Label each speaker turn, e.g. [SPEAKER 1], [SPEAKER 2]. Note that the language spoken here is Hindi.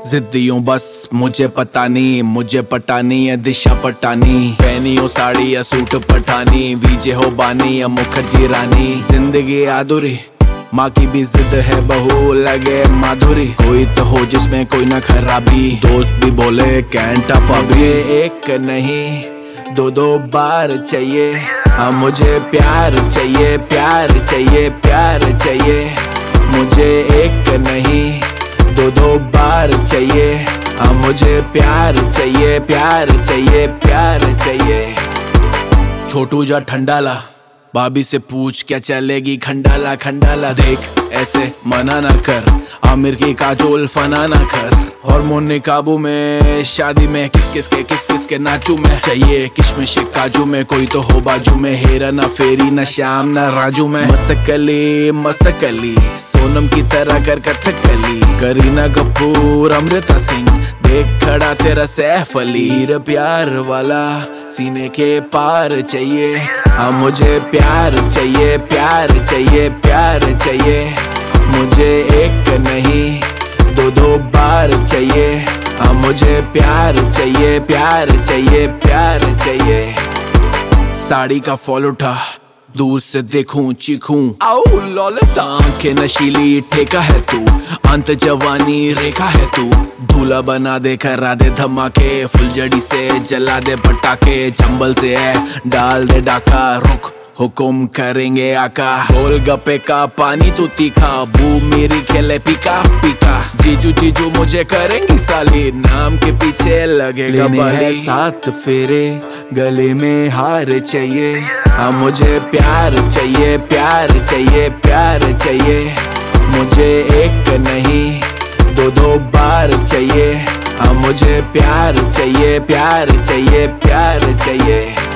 [SPEAKER 1] जिद्दियों बस मुझे पता नहीं, मुझे पटानी है दिशा पटानी। पहनी हो साड़ी या सूट पठानी, वीजे हो बानी या मुखर्जी रानी। जिंदगी अधूरी, माँ की भी जिद है, बहू लगे माधुरी। कोई तो हो जिसमें कोई ना खराबी, दोस्त भी बोले कैंट अप अभी। एक नहीं दो दो बार चाहिए, हाँ मुझे प्यार चाहिए, प्यार चाहिए, प्यार चाहिए। मुझे एक नहीं दो दो बार चाहिए, हाँ मुझे प्यार चाहिए, प्यार चाहिए, प्यार चाहिए। छोटू जा ठंडाला, भाभी से पूछ क्या चलेगी खंडाला। खंडाला देख ऐसे मना ना कर, आमिर की काजोल फना ना कर। हार्मोन काबू में, शादी में किस किस के नाचू में। चाहिए किशमिश काजू में, कोई तो हो बाजू में। हेरा ना फेरी ना श्याम ना राजू में। मस्तकली मस्तकली सोनम की तरह कर कथकली। करीना कपूर अमृता सिंह, देख खड़ा तेरा सैफ अली। हीर प्यार वाला सीने के पार चाहिए, हाँ मुझे प्यार चाहिए, प्यार चाहिए, प्यार चाहिए। मुझे एक नहीं दो दो बार चाहिए, हाँ मुझे प्यार चाहिए, प्यार चाहिए, प्यार चाहिए। साड़ी का फॉल उठा, दूर से देखूं चीखूं आओ लौलता। आंखें नशीली ठेका है तू, अंत जवानी रेखा है तू। दूल्हा बना दे करा दे धमाके, फुलझड़ी से जला दे पटाखे। चंबल से है डाल दे डाका, रुक हुकुम करेंगे आका। गोलगप्पे का पानी तू तीखा, बू मेरी खेले पीका पीका। जीजू जीजू मुझे करेंगी साली, नाम के पीछे लगेगा बाली। सात फेरे गले में हार चाहिए, हाँ मुझे प्यार चाहिए, प्यार चाहिए, प्यार चाहिए। मुझे एक नहीं दो दो बार चाहिए, हाँ मुझे प्यार चाहिए, प्यार चाहिए, प्यार चाहिए।